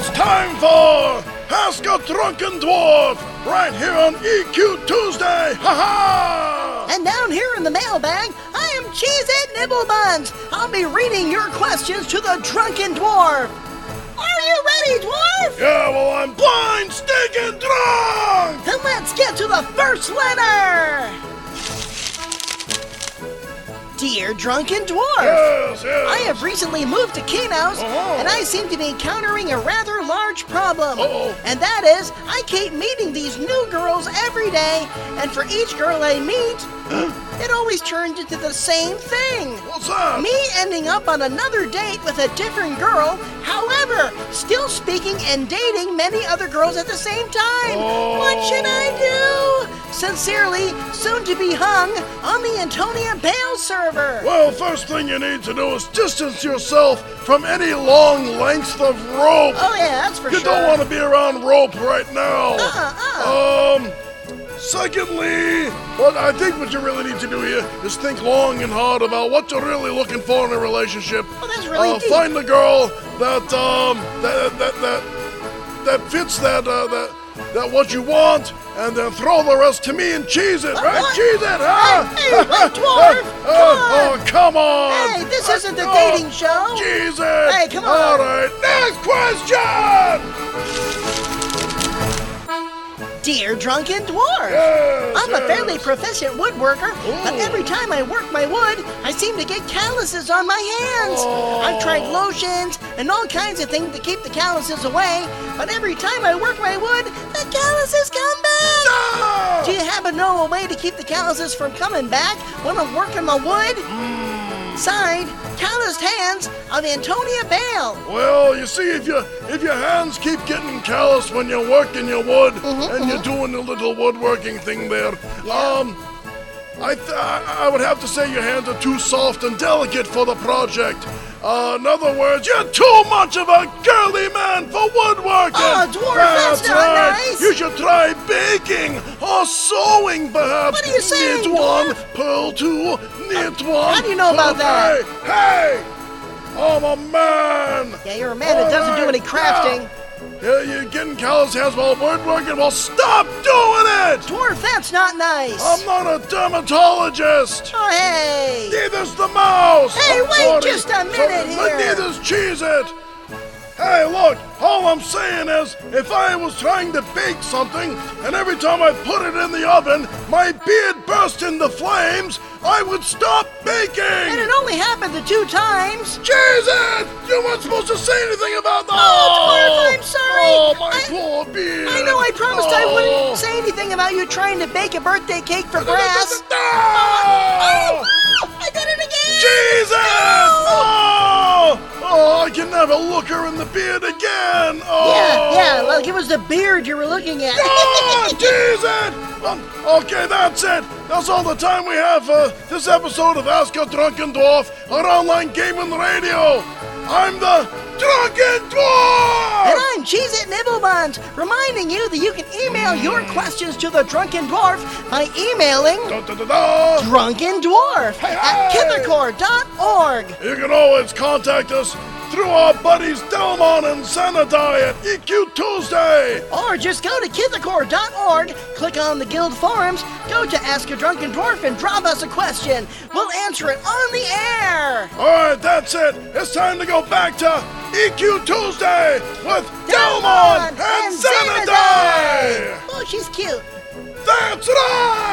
It's time for Ask a Drunken Dwarf, right here on EQ Tuesday. Ha-ha! And down here in the mailbag, I am Cheez-It Nibblebuns. I'll be reading your questions to the Drunken Dwarf. Are you ready, Dwarf? Yeah, well, I'm blind, stinking drunk! Then let's get to the first letter. Dear Drunken Dwarf, Yes. I have recently moved to Kano's, Uh-huh. and I seem to be encountering a rather large problem. Uh-oh. And that is, I keep meeting these new girls every day, and for each girl I meet, it always turns into the same thing. What's that? Me ending up on another date with a different girl, however, still speaking and dating many other girls at the same time. Oh. What should I do? Sincerely, soon to be hung on the Antonia Bale server. Well, first thing you need to do is distance yourself from any long lengths of rope. Oh yeah, that's for You sure. don't want to be around rope right now. Uh-uh. Secondly, I think what you really need to do here is think long and hard about what you're really looking for in a relationship. Oh, that's really deep. Find a girl that fits that what you want, and then throw the rest to me and cheese it, right? What? Cheese it, huh? Hey, wait, Dwarf! Oh, come on! Hey, this isn't the dating show. Cheese it! Hey, come on. All right, next question! Dear Drunken Dwarf, Yes, I'm a yes. fairly proficient woodworker, but Ooh. every time I work my wood, I seem to get calluses on my hands. Oh. I've tried lotions and all kinds of things to keep the calluses away, but every time I work my wood, the calluses come back. Ah! Do you happen to know a way to keep the calluses from coming back when I'm working my wood? Signed, Calloused Hands of Antonia Bale. Well, you see, if your hands keep getting callous when you're working your wood and you're doing a little woodworking thing there, Yeah. I would have to say your hands are too soft and delicate for the project. In other words, you're too much of a girly man for woodworking. Oh, Dwarf, that's not right. nice. You should try baking or sewing, perhaps. What are you saying, Knit one, Dwarf? purl two, knit one. how do you know about purl- that? Hey! I'm a man! Yeah, you're a man that doesn't do any crafting. Yeah, you're getting callous hands while woodworking? Well, stop doing it! Dwarf, that's not nice. I'm not a dermatologist! Oh, hey. Neither's the mouse! Hey, I'm wait 40. just a minute here. Neither's Cheez-It! Hey, look, all I'm saying is, if I was trying to bake something, and every time I put it in the oven, my beard burst into flames, I would stop baking! And it only happened the 2 times. Cheez-It! You weren't supposed to say anything about that! Oh, Dwarf, I'm sorry. Oh, my poor beard! I know I promised I Oh. wouldn't say anything about you trying to bake a birthday cake for Brass. Oh! I did it again. Cheez-It! Oh, I can never look her in the beard again! Oh! Yeah, like it was the beard you were looking at. Oh, Cheez-It! Okay, that's it. That's all the time we have for this episode of Ask a Drunken Dwarf, our online gaming radio. I'm the Drunken Dwarf! And I'm Cheez-It Nibblebuns, reminding you that you can email your questions to the Drunken Dwarf by emailing Da-da-da-da. drunkendwarf at Hey! kithercore.org. You can always contact us through our buddies Delmon and Xanadai at EQ Tuesday. Or just go to kithercore.org, click on the Guild Forums, go to Ask a Drunken Dwarf and drop us a question. We'll answer it on the air. All right, that's it. It's time to go back to EQ Tuesday with Delmon and Xanadai. Oh, she's cute. That's right!